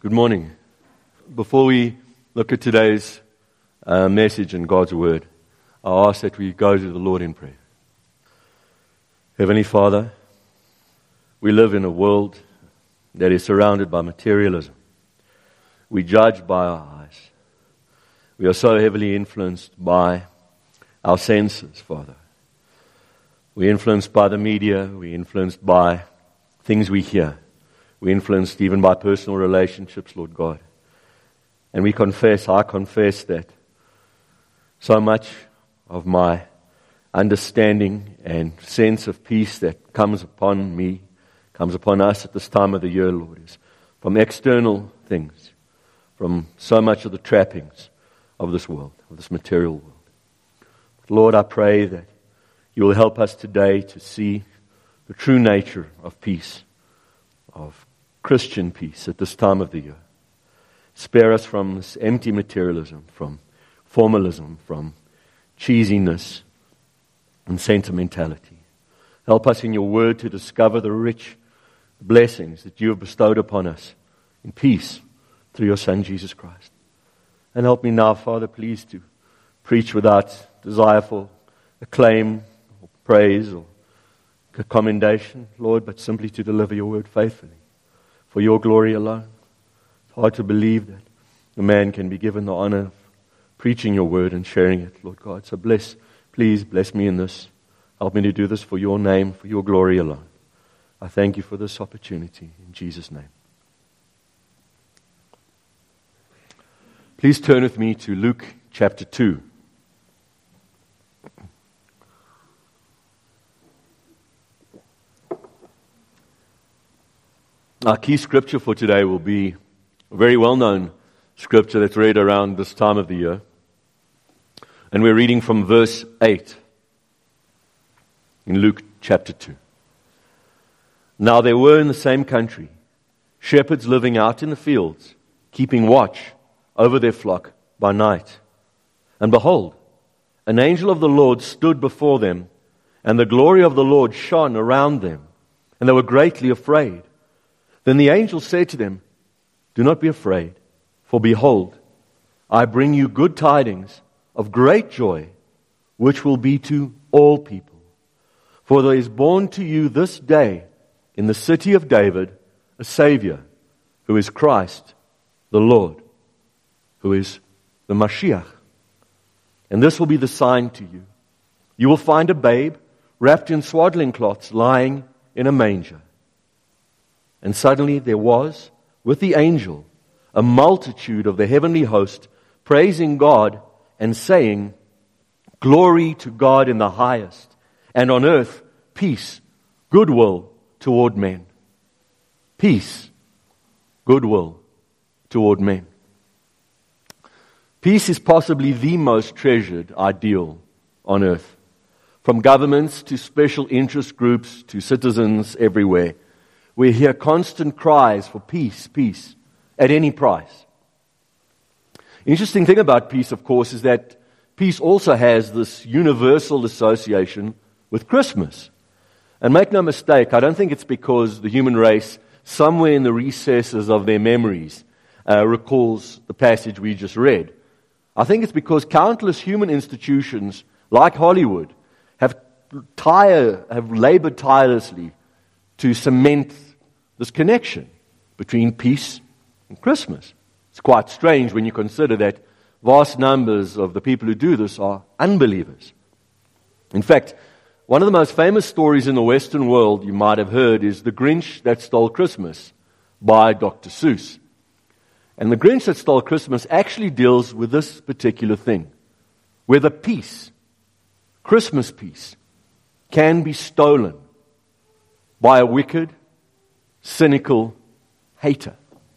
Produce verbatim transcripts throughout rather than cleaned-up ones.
Good morning. Before we look at today's uh, message in God's Word, I ask that we go to the Lord in prayer. Heavenly Father, we live in a world that is surrounded by materialism. We judge by our eyes. We are so heavily influenced by our senses, Father. We're influenced by the media. We're influenced by things we hear. We're influenced even by personal relationships, Lord God. And we confess, I confess that so much of my understanding and sense of peace that comes upon me, comes upon us at this time of the year, Lord, is from external things, from so much of the trappings of this world, of this material world. But Lord, I pray that you will help us today to see the true nature of peace, of Christian peace at this time of the year. Spare us from this empty materialism, from formalism, from cheesiness and sentimentality. Help us in your word to discover the rich blessings that you have bestowed upon us in peace through your Son, Jesus Christ. And help me now, Father, please, to preach without desire for acclaim or praise or commendation, Lord, but simply to deliver your word faithfully for your glory alone. It's hard to believe that a man can be given the honor of preaching your word and sharing it, Lord God. So bless, please bless me in this. Help me to do this for your name, for your glory alone. I thank you for this opportunity in Jesus' name. Please turn with me to Luke chapter two. Our key scripture for today will be a very well-known scripture that's read around this time of the year. And we're reading from verse eight in Luke chapter two. Now there were in the same country shepherds living out in the fields, keeping watch over their flock by night. And behold, an angel of the Lord stood before them, and the glory of the Lord shone around them, and they were greatly afraid. Then the angel said to them, "Do not be afraid, for behold, I bring you good tidings of great joy, which will be to all people. For there is born to you this day in the city of David a Savior, who is Christ the Lord," who is the Mashiach. "And this will be the sign to you. You will find a babe wrapped in swaddling cloths lying in a manger." And suddenly there was, with the angel, a multitude of the heavenly host, praising God and saying, "Glory to God in the highest, and on earth peace, goodwill toward men." Peace, goodwill toward men. Peace is possibly the most treasured ideal on earth. From governments to special interest groups to citizens everywhere, we hear constant cries for peace, peace, at any price. Interesting thing about peace, of course, is that peace also has this universal association with Christmas. And make no mistake, I don't think it's because the human race, somewhere in the recesses of their memories, uh, recalls the passage we just read. I think it's because countless human institutions, like Hollywood, have tire, have labored tirelessly to cement this connection between peace and Christmas. It's quite strange when you consider that vast numbers of the people who do this are unbelievers. In fact, one of the most famous stories in the Western world you might have heard is The Grinch That Stole Christmas by Doctor Seuss. And The Grinch That Stole Christmas actually deals with this particular thing, whether peace, Christmas peace, can be stolen by a wicked, cynical hater.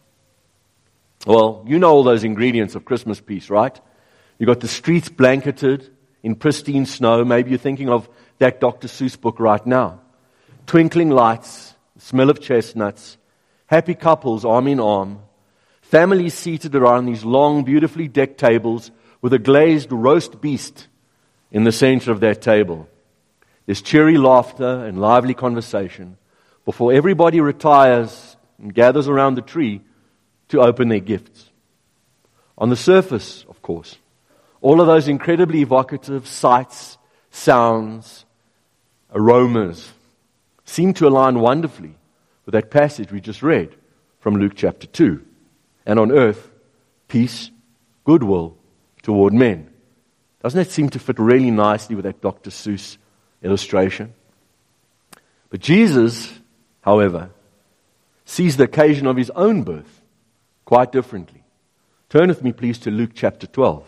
Well, you know all those ingredients of Christmas peace, right? You've got the streets blanketed in pristine snow. Maybe you're thinking of that Doctor Seuss book right now. Twinkling lights, smell of chestnuts, happy couples arm in arm, families seated around these long, beautifully decked tables with a glazed roast beast in the center of that table. There's cheery laughter and lively conversation before everybody retires and gathers around the tree to open their gifts. On the surface, of course, all of those incredibly evocative sights, sounds, aromas seem to align wonderfully with that passage we just read from Luke chapter two. And on earth, peace, goodwill toward men. Doesn't that seem to fit really nicely with that Doctor Seuss illustration? But Jesus, however, sees the occasion of his own birth quite differently. Turn with me, please, to Luke chapter twelve.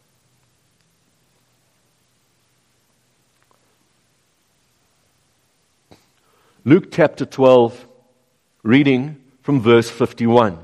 Luke chapter twelve, reading from verse fifty-one.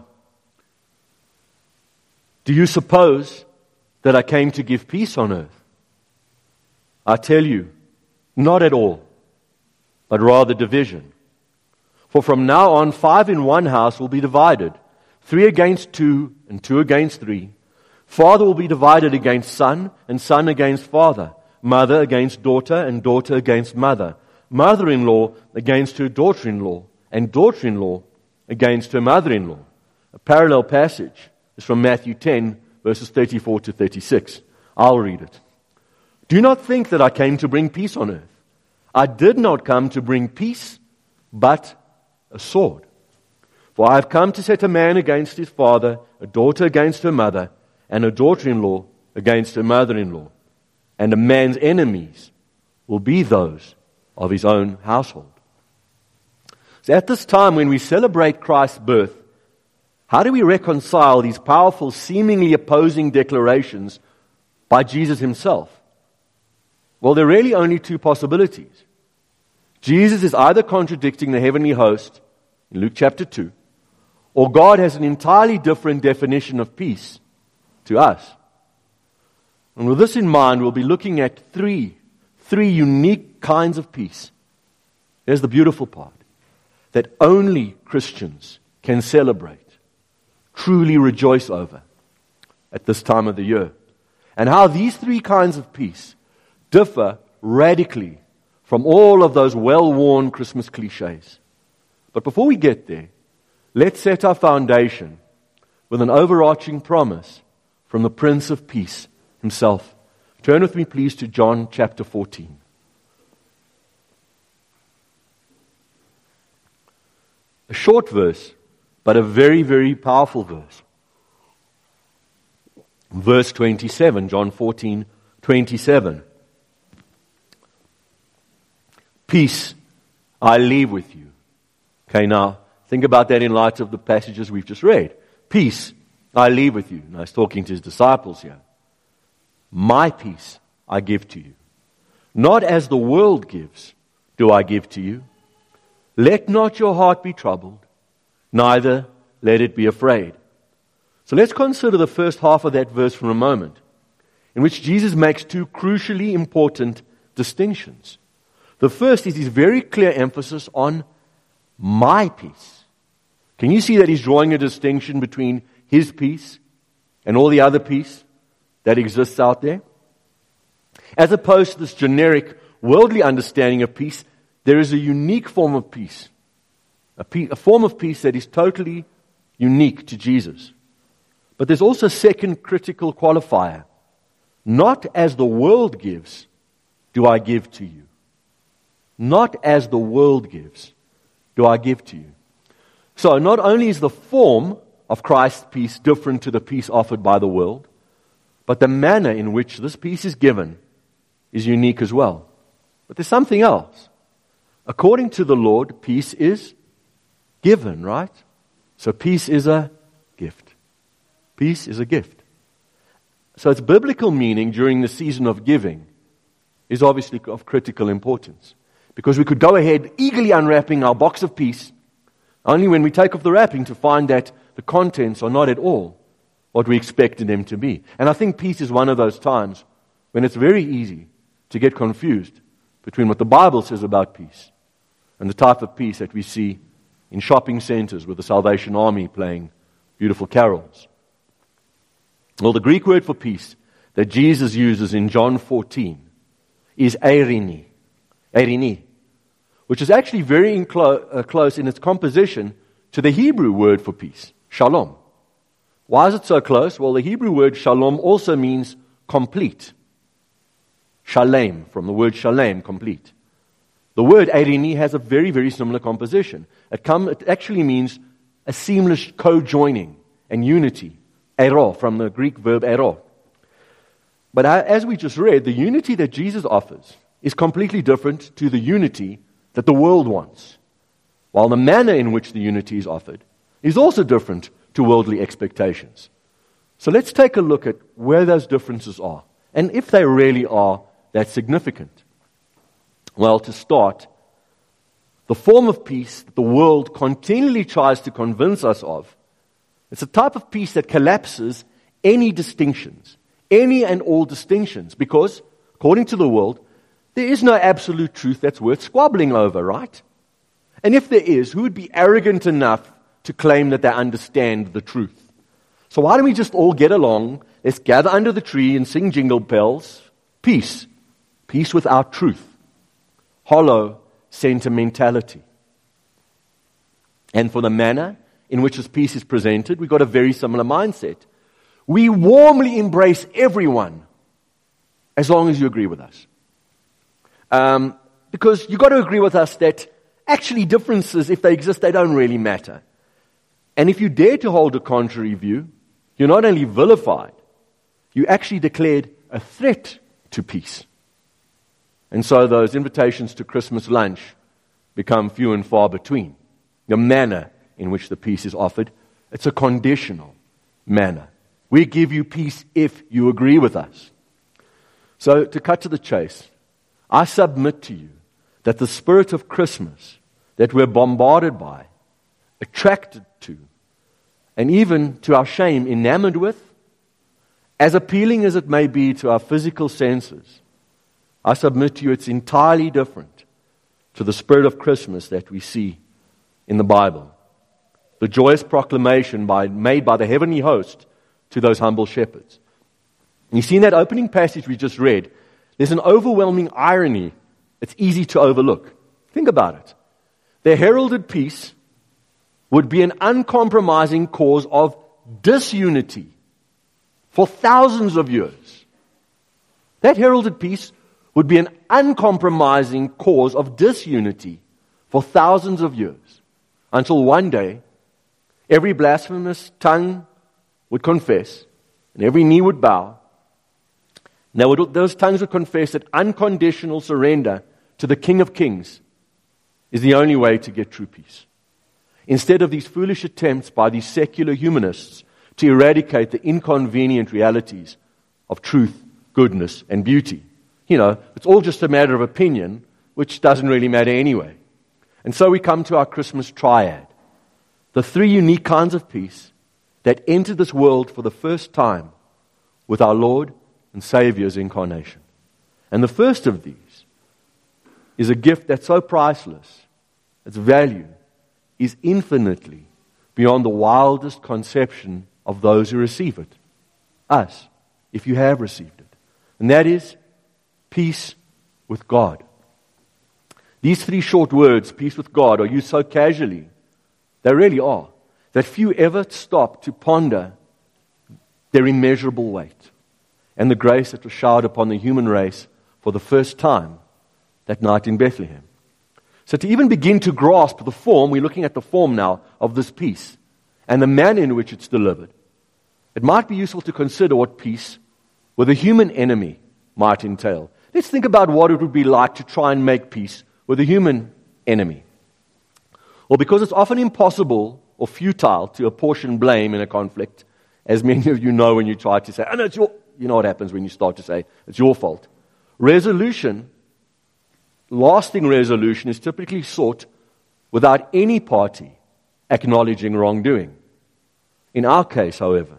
Do you suppose that I came to give peace on earth? I tell you, not at all, but rather division. For from now on, five in one house will be divided, three against two, and two against three. Father will be divided against son, and son against father, mother against daughter, and daughter against mother, mother-in-law against her daughter-in-law, and daughter-in-law against her mother-in-law. A parallel passage is from Matthew ten, verses thirty-four to thirty-six. I'll read it. Do not think that I came to bring peace on earth. I did not come to bring peace, but a sword. For I have come to set a man against his father, a daughter against her mother, and a daughter-in-law against her mother-in-law. And a man's enemies will be those of his own household. So at this time when we celebrate Christ's birth, how do we reconcile these powerful, seemingly opposing declarations by Jesus himself? Well, there are really only two possibilities. Jesus is either contradicting the heavenly host in Luke chapter two, or God has an entirely different definition of peace to us. And with this in mind, we'll be looking at three, three unique kinds of peace. Here's the beautiful part, that only Christians can celebrate, truly rejoice over at this time of the year. And how these three kinds of peace differ radically from all of those well-worn Christmas cliches. But before we get there, let's set our foundation with an overarching promise from the Prince of Peace himself. Turn with me, please, to John chapter fourteen. A short verse, but a very, very powerful verse. Verse twenty-seven, John fourteen, twenty-seven. Peace I leave with you. Okay, now, think about that in light of the passages we've just read. Peace I leave with you. Now, he's talking to his disciples here. My peace I give to you. Not as the world gives, do I give to you. Let not your heart be troubled, neither let it be afraid. So let's consider the first half of that verse for a moment, in which Jesus makes two crucially important distinctions. The first is his very clear emphasis on my peace. Can you see that he's drawing a distinction between his peace and all the other peace that exists out there? As opposed to this generic worldly understanding of peace, there is a unique form of peace. A, pe- a form of peace that is totally unique to Jesus. But there's also a second critical qualifier. Not as the world gives, do I give to you. Not as the world gives, do I give to you. So not only is the form of Christ's peace different to the peace offered by the world, but the manner in which this peace is given is unique as well. But there's something else. According to the Lord, peace is given, right? So peace is a gift. Peace is a gift. So its biblical meaning during the season of giving is obviously of critical importance. Because we could go ahead eagerly unwrapping our box of peace, only when we take off the wrapping to find that the contents are not at all what we expected them to be. And I think peace is one of those times when it's very easy to get confused between what the Bible says about peace and the type of peace that we see in shopping centers with the Salvation Army playing beautiful carols. Well, the Greek word for peace that Jesus uses in John fourteen is eirene, eirene, which is actually very in clo- uh, close in its composition to the Hebrew word for peace, shalom. Why is it so close? Well, the Hebrew word shalom also means complete. Shalem, from the word shalem, complete. The word erini has a very, very similar composition. It, come, it actually means a seamless co-joining and unity. Ero, from the Greek verb ero. But as we just read, the unity that Jesus offers is completely different to the unity that the world wants. While the manner in which the unity is offered is also different to worldly expectations. So let's take a look at where those differences are, and if they really are that significant. Well, to start, the form of peace that the world continually tries to convince us of, it's a type of peace that collapses any distinctions, any and all distinctions, because, according to the world, there is no absolute truth that's worth squabbling over, right? And if there is, who would be arrogant enough to claim that they understand the truth? So why don't we just all get along, let's gather under the tree and sing jingle bells? Peace. Peace without truth. Hollow sentimentality. And for the manner in which this peace is presented, we've got a very similar mindset. We warmly embrace everyone as long as you agree with us. Um, because you've got to agree with us that actually differences, if they exist, they don't really matter. And if you dare to hold a contrary view, you're not only vilified, you actually declared a threat to peace. And so those invitations to Christmas lunch become few and far between. The manner in which the peace is offered, it's a conditional manner. We give you peace if you agree with us. So to cut to the chase, I submit to you that the spirit of Christmas that we're bombarded by, attracted to, and even to our shame enamored with, as appealing as it may be to our physical senses, I submit to you it's entirely different to the spirit of Christmas that we see in the Bible. The joyous proclamation by, made by the heavenly host to those humble shepherds. And you see in that opening passage we just read, there's an overwhelming irony it's easy to overlook. Think about it. Their heralded peace would be an uncompromising cause of disunity for thousands of years. That heralded peace would be an uncompromising cause of disunity for thousands of years, until one day every blasphemous tongue would confess and every knee would bow. Now those tongues would confess that unconditional surrender to the King of Kings is the only way to get true peace. Instead of these foolish attempts by these secular humanists to eradicate the inconvenient realities of truth, goodness, and beauty. You know, it's all just a matter of opinion, which doesn't really matter anyway. And so we come to our Christmas triad. The three unique kinds of peace that entered this world for the first time with our Lord and Savior's incarnation. And the first of these is a gift that's so priceless, its value is infinitely beyond the wildest conception of those who receive it. Us, if you have received it. And that is peace with God. These three short words, peace with God, are used so casually, they really are, that few ever stop to ponder their immeasurable weight and the grace that was showered upon the human race for the first time that night in Bethlehem. So to even begin to grasp the form, we're looking at the form now of this peace and the manner in which it's delivered. It might be useful to consider what peace with a human enemy might entail. Let's think about what it would be like to try and make peace with a human enemy. Well, because it's often impossible or futile to apportion blame in a conflict, as many of you know when you try to say, oh no, it's your, you know what happens when you start to say, it's your fault. Resolution, lasting resolution, is typically sought without any party acknowledging wrongdoing. In our case, however,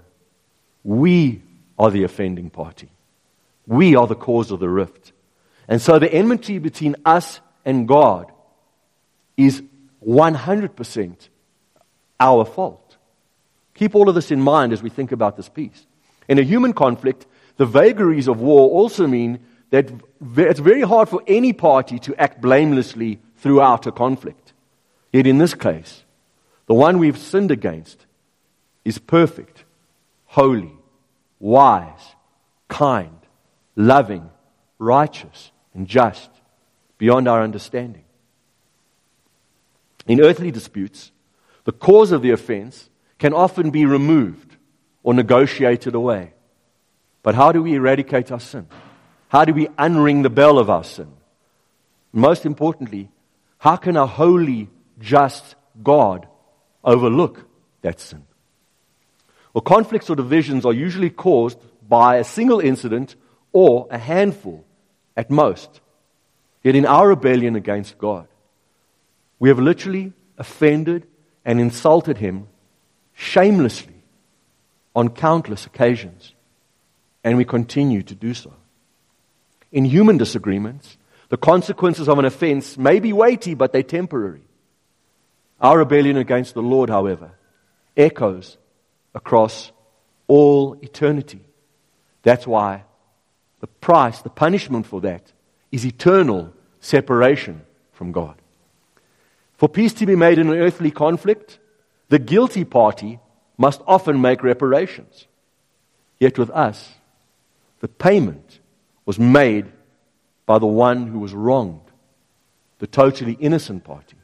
we are the offending party. We are the cause of the rift. And so the enmity between us and God is one hundred percent our fault. Keep all of this in mind as we think about this peace. In a human conflict, the vagaries of war also mean that it's very hard for any party to act blamelessly throughout a conflict. Yet in this case, the one we've sinned against is perfect holy, wise, kind, loving, righteous, and just, beyond our understanding. In earthly disputes, the cause of the offense can often be removed or negotiated away. But how do we eradicate our sin? How do we unring the bell of our sin? Most importantly, how can a holy, just God overlook that sin? Well, conflicts or divisions are usually caused by a single incident or a handful at most. Yet in our rebellion against God, we have literally offended and insulted Him shamelessly on countless occasions, and we continue to do so. In human disagreements, the consequences of an offense may be weighty, but they're temporary. Our rebellion against the Lord, however, echoes across all eternity. That's why the price, the punishment for that, is eternal separation from God. For peace to be made in an earthly conflict, the guilty party must often make reparations. Yet with us, the payment was made by the one who was wronged, the totally innocent party.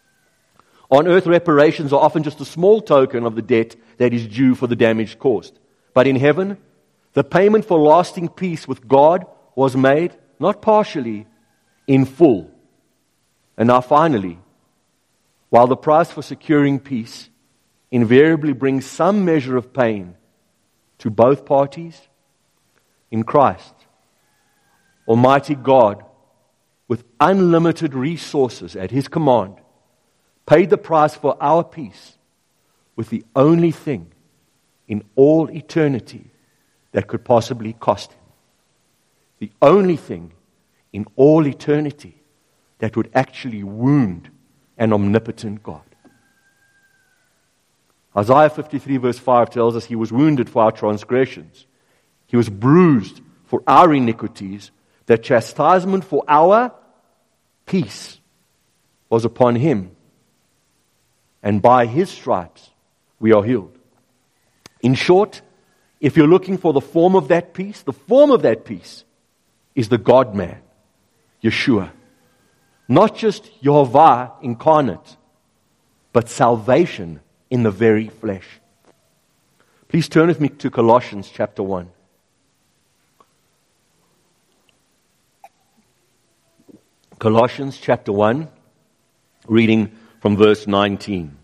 On earth, reparations are often just a small token of the debt that is due for the damage caused. But in heaven, the payment for lasting peace with God was made, not partially, in full. And now finally, while the price for securing peace invariably brings some measure of pain to both parties, in Christ, Almighty God, with unlimited resources at His command, paid the price for our peace with the only thing in all eternity that could possibly cost Him. The only thing in all eternity that would actually wound an omnipotent God. Isaiah fifty-three verse five tells us He was wounded for our transgressions. He was bruised for our iniquities. The chastisement for our peace was upon Him. And by His stripes we are healed. In short, if you're looking for the form of that peace, the form of that peace is the God-man, Yeshua. Not just Yehovah incarnate, but salvation in the very flesh. Please turn with me to Colossians chapter one. Colossians chapter one, reading from verse nineteen.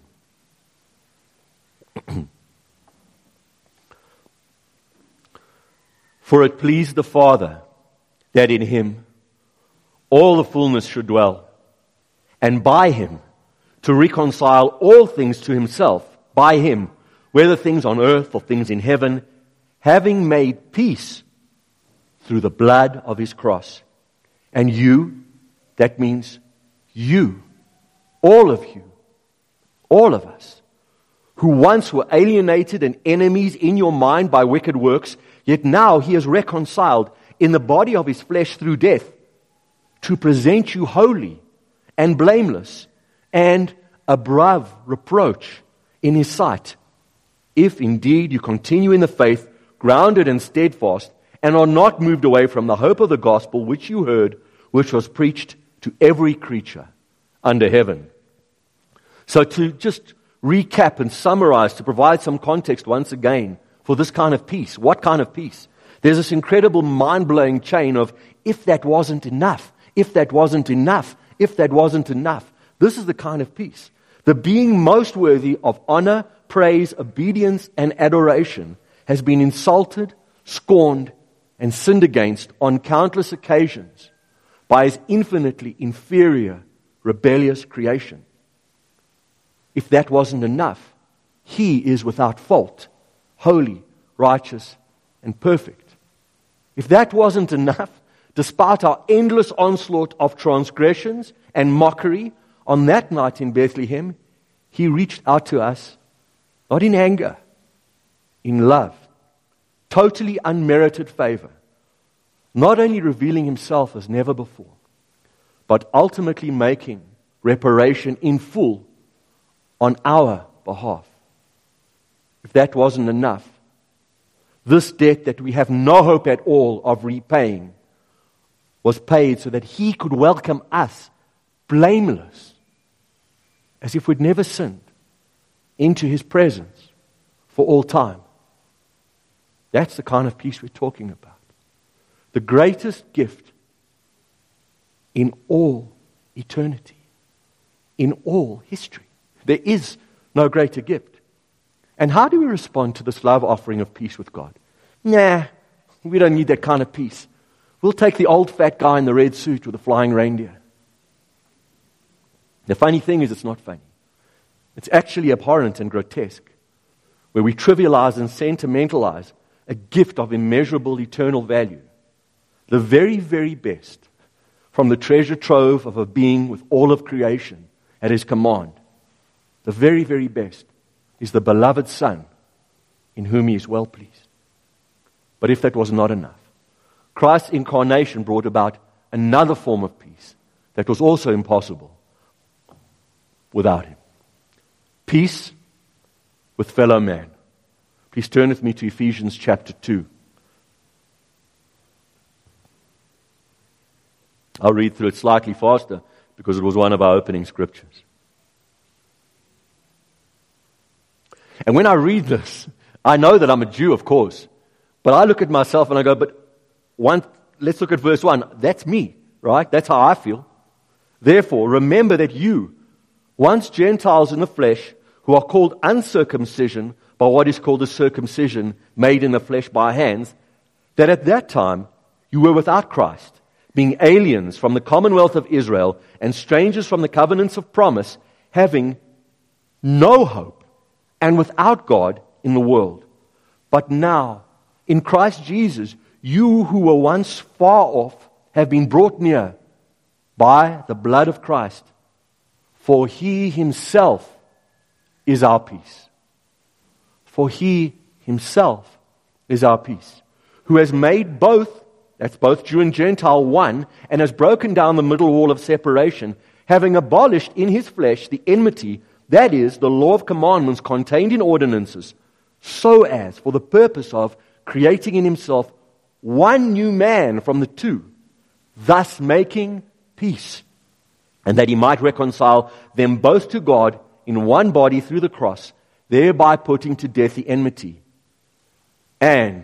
For it pleased the Father that in Him all the fullness should dwell, and by Him to reconcile all things to Himself, by Him, whether things on earth or things in heaven, having made peace through the blood of His cross. And you, that means you, all of you, all of us, who once were alienated and enemies in your mind by wicked works, yet now He is reconciled in the body of His flesh through death, to present you holy and blameless and above reproach in His sight, if indeed you continue in the faith, grounded and steadfast, and are not moved away from the hope of the gospel which you heard, which was preached to every creature under heaven. So to just recap and summarize, to provide some context once again for this kind of peace. What kind of peace? There's this incredible mind-blowing chain of, if that wasn't enough, if that wasn't enough, if that wasn't enough. This is the kind of peace. The being most worthy of honor, praise, obedience, and adoration has been insulted, scorned, and sinned against on countless occasions by His infinitely inferior, rebellious creation. If that wasn't enough, He is without fault, holy, righteous, and perfect. If that wasn't enough, despite our endless onslaught of transgressions and mockery, on that night in Bethlehem, He reached out to us, not in anger, in love, totally unmerited favor, not only revealing Himself as never before, but ultimately making reparation in full on our behalf. If that wasn't enough, This debt that we have no hope at all of repaying was paid so that He could welcome us, blameless, as if we'd never sinned, into His presence for all time. That's the kind of peace we're talking about. The greatest gift in all eternity, in all history. There is no greater gift. And how do we respond to this love offering of peace with God? Nah, we don't need that kind of peace. We'll take the old fat guy in the red suit with the flying reindeer. The funny thing is, it's not funny. It's actually abhorrent and grotesque, where we trivialize and sentimentalize a gift of immeasurable eternal value. The very, very best from the treasure trove of a being with all of creation at His command. The very, very best is the beloved Son in whom He is well pleased. But if that was not enough, Christ's incarnation brought about another form of peace that was also impossible without Him. Peace with fellow man. Please turn with me to Ephesians chapter two. I'll read through it slightly faster because it was one of our opening scriptures. And when I read this, I know that I'm a Jew, of course, but I look at myself and I go, but one, let's look at verse one. That's me, right? That's how I feel. Therefore, remember that you, once Gentiles in the flesh, who are called uncircumcision by what is called the circumcision made in the flesh by hands, that at that time you were without Christ, being aliens from the commonwealth of Israel and strangers from the covenants of promise, having no hope and without God in the world. But now, in Christ Jesus, you who were once far off have been brought near by the blood of Christ, for He Himself is our peace. For He Himself is our peace, who has made both, that's both Jew and Gentile, one, and has broken down the middle wall of separation, having abolished in His flesh the enmity, that is, the law of commandments contained in ordinances, so as, for the purpose of creating in Himself one new man from the two, thus making peace, and that He might reconcile them both to God in one body through the cross, thereby putting to death the enmity. And,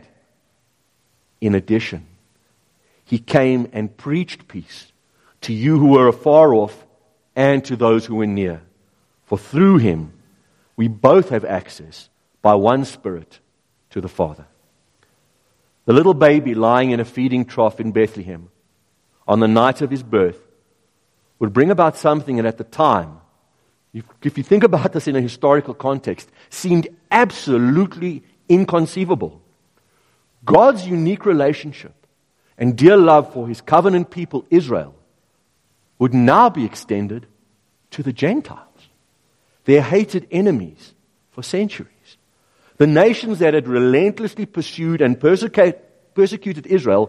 in addition, He came and preached peace to you who were afar off and to those who were near. For through Him we both have access by one Spirit to the Father. The little baby lying in a feeding trough in Bethlehem on the night of His birth would bring about something that at the time, if you think about this in a historical context, seemed absolutely inconceivable. God's unique relationship and dear love for His covenant people, Israel, would now be extended to the Gentiles, their hated enemies for centuries. The nations that had relentlessly pursued and persecuted Israel,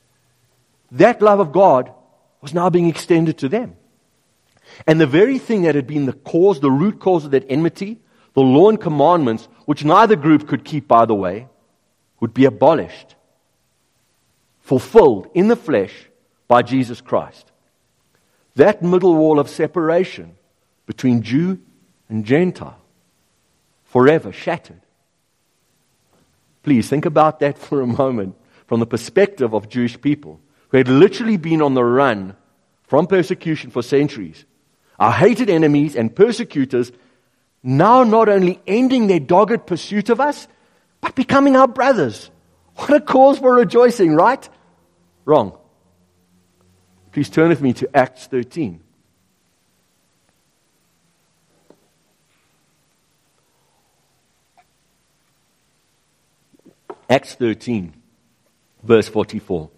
that love of God was now being extended to them. And the very thing that had been the cause, the root cause of that enmity, the law and commandments, which neither group could keep, by the way, would be abolished, fulfilled in the flesh by Jesus Christ. That middle wall of separation between Jew and Gentile, forever shattered. Please think about that for a moment from the perspective of Jewish people who had literally been on the run from persecution for centuries. Our hated enemies and persecutors now not only ending their dogged pursuit of us, but becoming our brothers. What a cause for rejoicing, right? Wrong. Please turn with me to Acts thirteen. Acts thirteen, verse forty-four.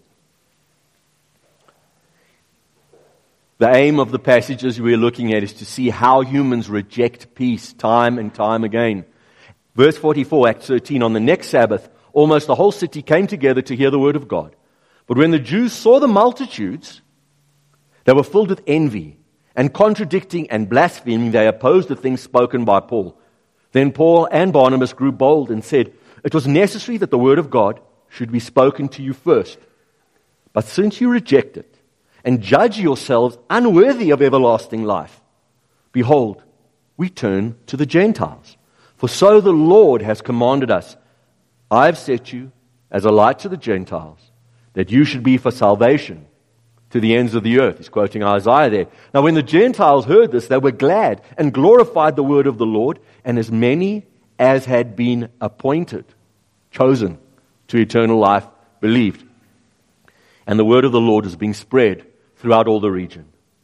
The aim of the passages we're looking at is to see how humans reject peace time and time again. Verse forty-four, Acts thirteen, on the next Sabbath, almost the whole city came together to hear the word of God. But when the Jews saw the multitudes, they were filled with envy, and contradicting and blaspheming, they opposed the things spoken by Paul. Then Paul and Barnabas grew bold and said, it was necessary that the word of God should be spoken to you first. But since you reject it and judge yourselves unworthy of everlasting life, behold, we turn to the Gentiles. For so the Lord has commanded us, I have set you as a light to the Gentiles, that you should be for salvation to the ends of the earth. He's quoting Isaiah there. Now when the Gentiles heard this, they were glad and glorified the word of the Lord, and as many as had been appointed, chosen to eternal life, believed. And the word of the Lord is being spread throughout all the region.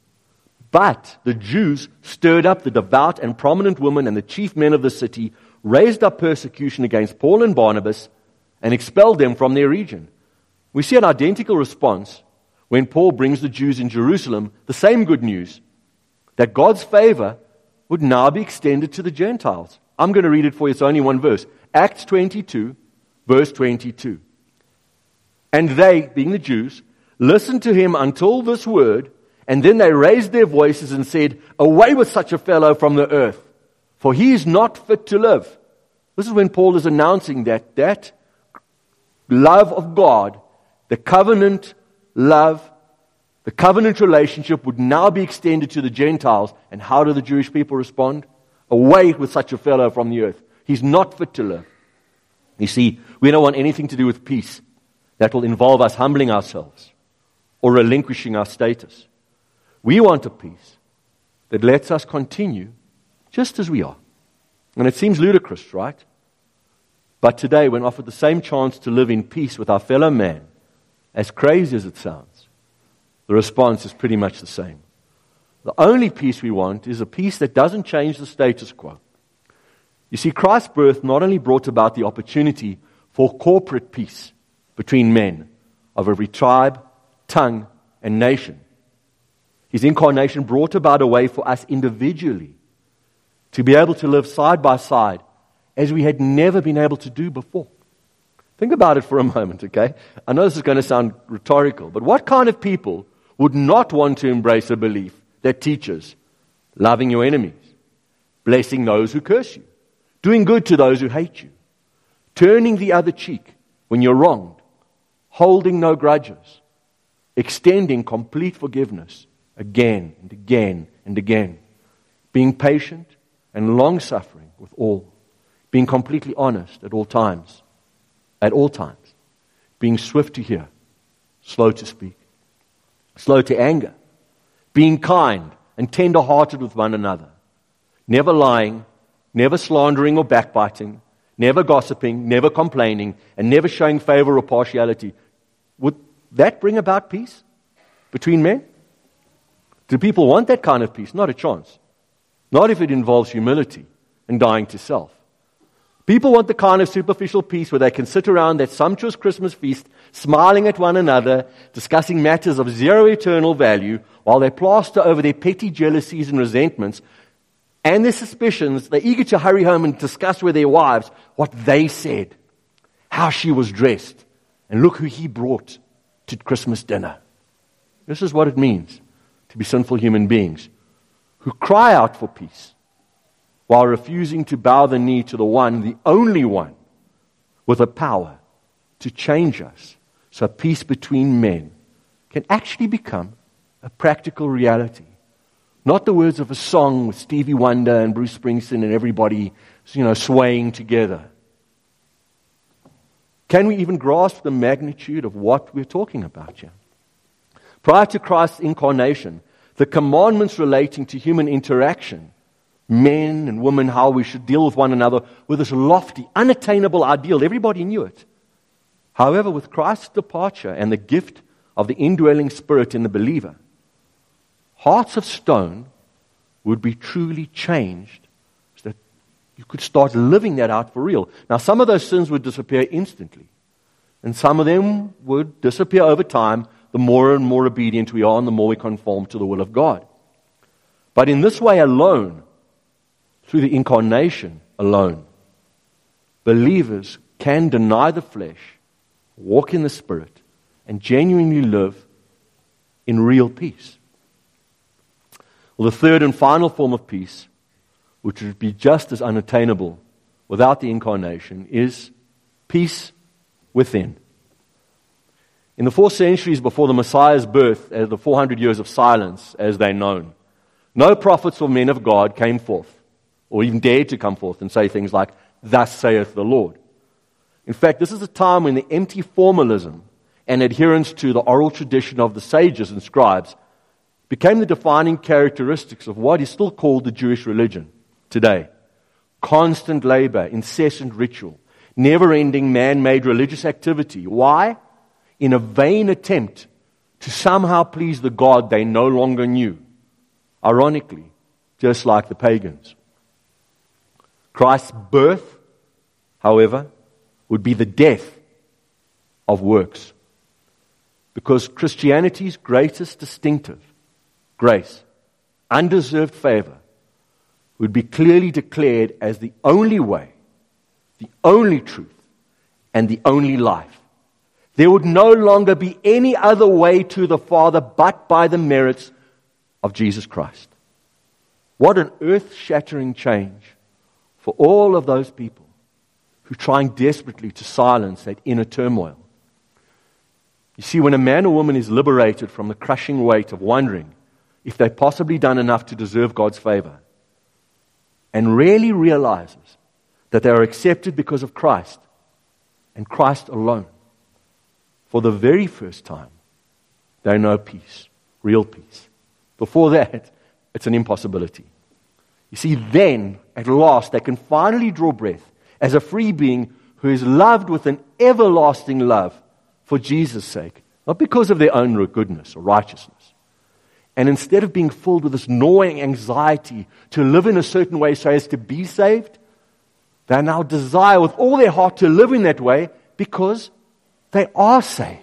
But the Jews stirred up the devout and prominent women and the chief men of the city, raised up persecution against Paul and Barnabas, and expelled them from their region. We see an identical response when Paul brings the Jews in Jerusalem the same good news, that God's favor would now be extended to the Gentiles. I'm going to read it for you. It's only one verse. Acts twenty-two, verse twenty-two. And they, being the Jews, listened to him until this word, and then they raised their voices and said, away with such a fellow from the earth, for he is not fit to live. This is when Paul is announcing that that love of God, the covenant love, the covenant relationship would now be extended to the Gentiles. And how do the Jewish people respond? Away with such a fellow from the earth. He's not fit to live. You see, we don't want anything to do with peace that will involve us humbling ourselves or relinquishing our status. We want a peace that lets us continue just as we are. And it seems ludicrous, right? But today, when offered the same chance to live in peace with our fellow man, as crazy as it sounds, the response is pretty much the same. The only peace we want is a peace that doesn't change the status quo. You see, Christ's birth not only brought about the opportunity for corporate peace between men of every tribe, tongue, and nation. His incarnation brought about a way for us individually to be able to live side by side as we had never been able to do before. Think about it for a moment, okay? I know this is going to sound rhetorical, but what kind of people would not want to embrace a belief that teaches loving your enemies, blessing those who curse you, doing good to those who hate you, turning the other cheek when you're wronged, holding no grudges, extending complete forgiveness again and again and again, being patient and long-suffering with all, being completely honest at all times, at all times, being swift to hear, slow to speak, slow to anger, being kind and tender-hearted with one another, never lying, never slandering or backbiting, never gossiping, never complaining, and never showing favor or partiality. Would that bring about peace between men? Do people want that kind of peace? Not a chance. Not if it involves humility and dying to self. People want the kind of superficial peace where they can sit around that sumptuous Christmas feast, smiling at one another, discussing matters of zero eternal value, while they plaster over their petty jealousies and resentments and their suspicions. They're eager to hurry home and discuss with their wives what they said, how she was dressed, and look who he brought to Christmas dinner. This is what it means to be sinful human beings who cry out for peace while refusing to bow the knee to the one, the only one, with the power to change us so peace between men can actually become a practical reality. Not the words of a song with Stevie Wonder and Bruce Springsteen and everybody, you know, swaying together. Can we even grasp the magnitude of what we're talking about here? Prior to Christ's incarnation, the commandments relating to human interaction, men and women, how we should deal with one another, were this lofty, unattainable ideal. Everybody knew it. However, with Christ's departure and the gift of the indwelling Spirit in the believer, hearts of stone would be truly changed so that you could start living that out for real. Now, some of those sins would disappear instantly, and some of them would disappear over time. The more and more obedient we are, and the more we conform to the will of God. But in this way alone, through the incarnation alone, believers can deny the flesh, walk in the Spirit, and genuinely live in real peace. Well, the third and final form of peace, which would be just as unattainable without the incarnation, is Peace within. In the four centuries before the Messiah's birth, as the four hundred years of silence, as they're known, no prophets or men of God came forth, or even dared to come forth and say things like, "Thus saith the Lord." In fact, this is a time when the empty formalism and adherence to the oral tradition of the sages and scribes became the defining characteristics of what is still called the Jewish religion today. Constant labor, incessant ritual, never-ending man-made religious activity. Why? In a vain attempt to somehow please the God they no longer knew. Ironically, just like the pagans. Christ's birth, however, would be the death of works. Because Christianity's greatest distinctive, grace, undeserved favor, would be clearly declared as the only way, the only truth, and the only life. There would no longer be any other way to the Father but by the merits of Jesus Christ. What an earth-shattering change for all of those people who are trying desperately to silence that inner turmoil. You see, when a man or woman is liberated from the crushing weight of wondering if they've possibly done enough to deserve God's favor, and really realizes that they are accepted because of Christ, and Christ alone, for the very first time, they know peace, real peace. Before that, it's an impossibility. You see, then, at last, they can finally draw breath as a free being who is loved with an everlasting love for Jesus' sake, not because of their own goodness or righteousness. And instead of being filled with this gnawing anxiety to live in a certain way so as to be saved, they now desire with all their heart to live in that way because they are saved.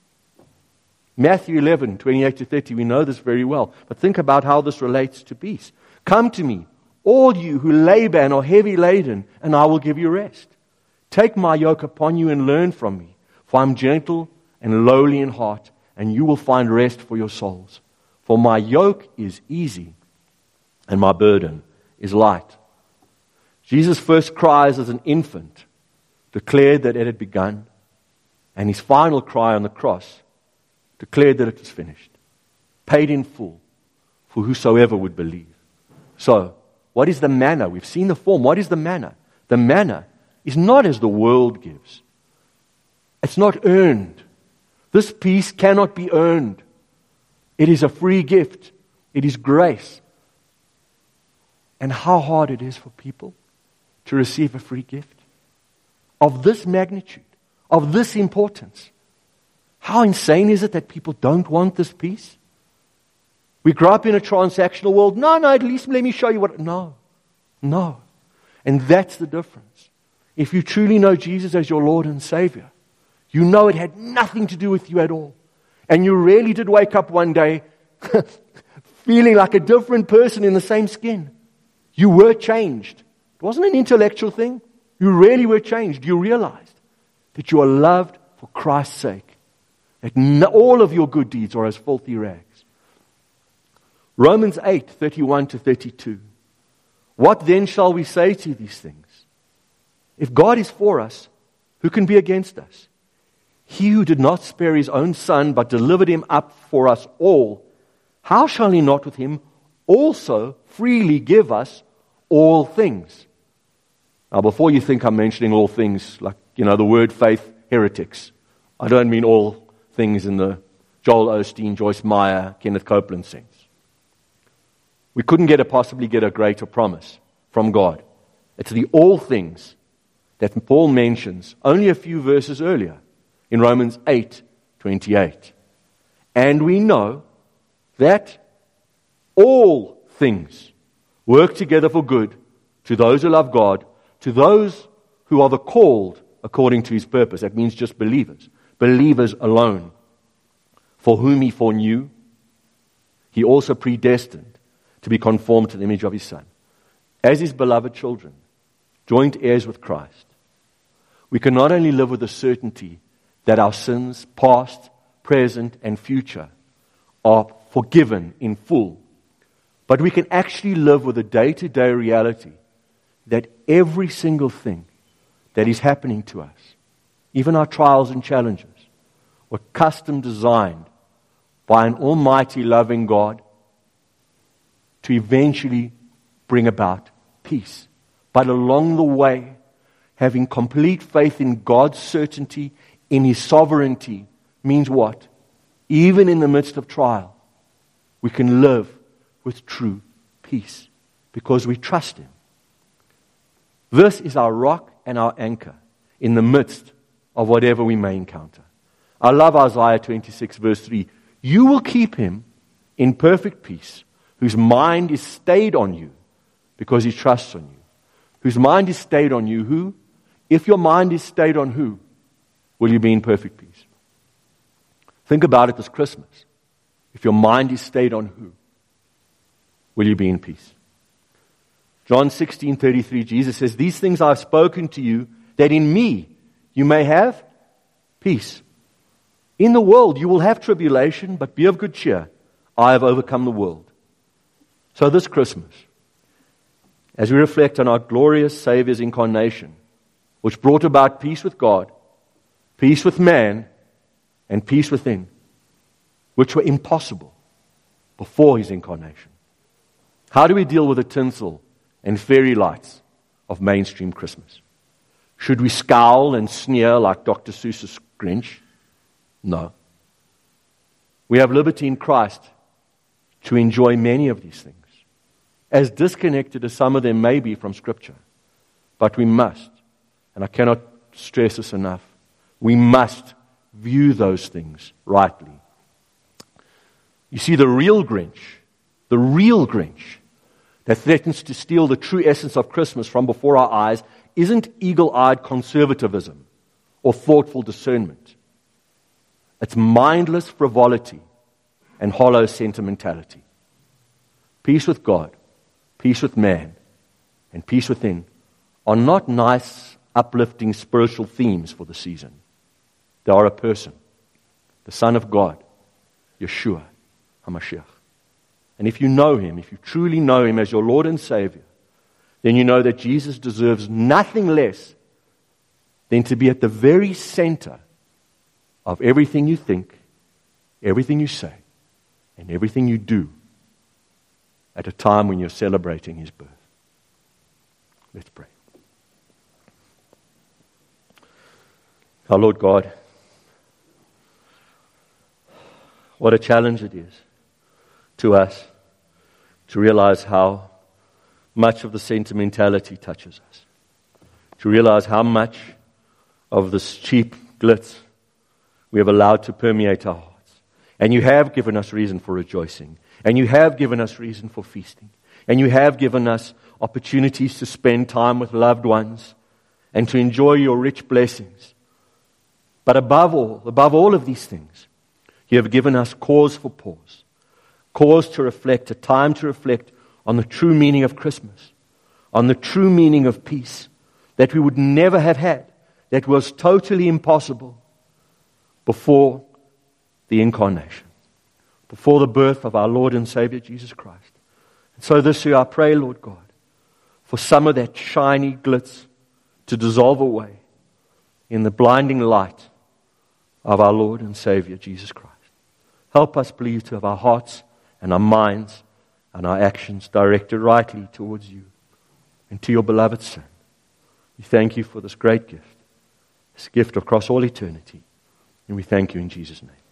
Matthew eleven, twenty-eight to thirty, we know this very well. But think about how this relates to peace. Come to me, all you who labor and are heavy laden, and I will give you rest. Take my yoke upon you and learn from me, for I am gentle and lowly in heart, and you will find rest for your souls. For my yoke is easy, and my burden is light. Jesus' first cries as an infant declared that it had begun, and his final cry on the cross declared that it was finished, paid in full for whosoever would believe. So, what is the manna? We've seen the form. What is the manna? The manna is not as the world gives. It's not earned. This peace cannot be earned. It is a free gift. It is grace. And how hard it is for people to receive a free gift of this magnitude, of this importance. How insane is it that people don't want this peace? We grow up in a transactional world. No, no, at least let me show you what. No, no. And that's the difference. If you truly know Jesus as your Lord and Savior, you know it had nothing to do with you at all. And you really did wake up one day feeling like a different person in the same skin. You were changed. It wasn't an intellectual thing. You really were changed. You realized that you are loved for Christ's sake. That no, all of your good deeds are as filthy rags. Romans eight, thirty-one to thirty-two. What then shall we say to these things? If God is for us, who can be against us? He who did not spare his own son, but delivered him up for us all, how shall he not with him also freely give us all things? Now, before you think I'm mentioning all things, like, you know, the word faith heretics, I don't mean all things in the Joel Osteen, Joyce Meyer, Kenneth Copeland sense. We couldn't get a possibly get a greater promise from God. It's the all things that Paul mentions only a few verses earlier in Romans eight, twenty-eight. And we know that all things work together for good to those who love God, to those who are the called according to his purpose. That means just believers. Believers alone. For whom he foreknew, he also predestined to be conformed to the image of his Son. As his beloved children, joint heirs with Christ, we can not only live with the certainty that our sins, past, present, and future, are forgiven in full, but we can actually live with the day-to-day reality that every single thing that is happening to us even our trials and challenges, were custom designed by an almighty loving God to eventually bring about peace. But along the way, having complete faith in God's certainty, in His sovereignty, means what? Even in the midst of trial, we can live with true peace because we trust Him. This is our rock and our anchor in the midst of whatever we may encounter. I love Isaiah twenty-six verse three. You will keep him in perfect peace, whose mind is stayed on you because he trusts on you. Whose mind is stayed on you. Who? If your mind is stayed on who, will you be in perfect peace? Think about it this Christmas. If your mind is stayed on who, will you be in peace? John sixteen thirty-three, Jesus says, these things I have spoken to you, that in me you may have peace. In the world you will have tribulation, but be of good cheer. I have overcome the world. So this Christmas, as we reflect on our glorious Savior's incarnation, which brought about peace with God, peace with man, and peace within, which were impossible before His incarnation. How do we deal with the tinsel and fairy lights of mainstream Christmas? Should we scowl and sneer like Doctor Seuss's Grinch? No. We have liberty in Christ to enjoy many of these things, as disconnected as some of them may be from Scripture. But we must, and I cannot stress this enough, we must view those things rightly. You see, the real Grinch, the real Grinch that threatens to steal the true essence of Christmas from before our eyes isn't eagle-eyed conservatism or thoughtful discernment. It's mindless frivolity and hollow sentimentality. Peace with God, peace with man, and peace within are not nice, uplifting spiritual themes for the season. They are a person, the Son of God, Yeshua HaMashiach. And if you know Him, if you truly know Him as your Lord and Savior, then you know that Jesus deserves nothing less than to be at the very center of everything you think, everything you say, and everything you do at a time when you're celebrating His birth. Let's pray. Our Lord God, what a challenge it is to us to realize how much of the sentimentality touches us, to realize how much of this cheap glitz we have allowed to permeate our hearts. And you have given us reason for rejoicing, and you have given us reason for feasting, and you have given us opportunities to spend time with loved ones and to enjoy your rich blessings. But above all, above all of these things, you have given us cause for pause, cause to reflect, a time to reflect on the true meaning of Christmas, on the true meaning of peace that we would never have had, that was totally impossible before the incarnation, before the birth of our Lord and Savior Jesus Christ. And so this year I pray, Lord God, for some of that shiny glitz to dissolve away in the blinding light of our Lord and Savior Jesus Christ. Help us, please, to have our hearts and our minds and our actions directed rightly towards you and to your beloved Son. We thank you for this great gift, this gift across all eternity. And we thank you in Jesus' name.